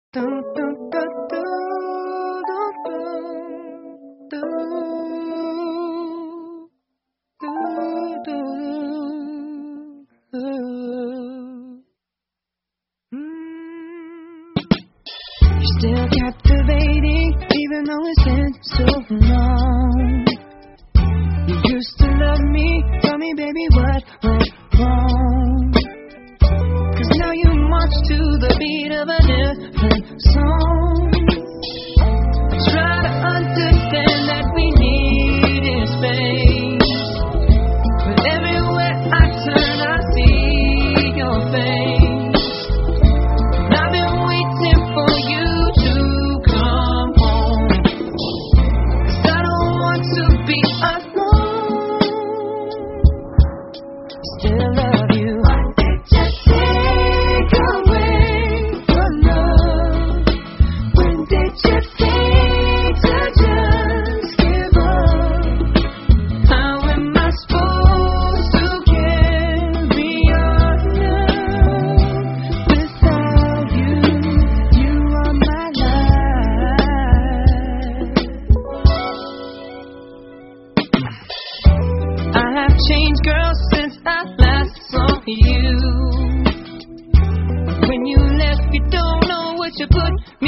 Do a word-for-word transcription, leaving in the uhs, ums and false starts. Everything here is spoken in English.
Do, do, do, do, do, do, do, do, do. Mm. You're still captivating, even though it's been so long. You used to love me, tell me, baby, what went wrong? 'Cause now you march to the beat of a different song. I try to understand that we needed space, but everywhere I turn I see your face. And I've been waiting for you to come home, 'cause I don't want to be alone. Still love you. Changed, girl, since I last saw you. When you left, you don't know what you put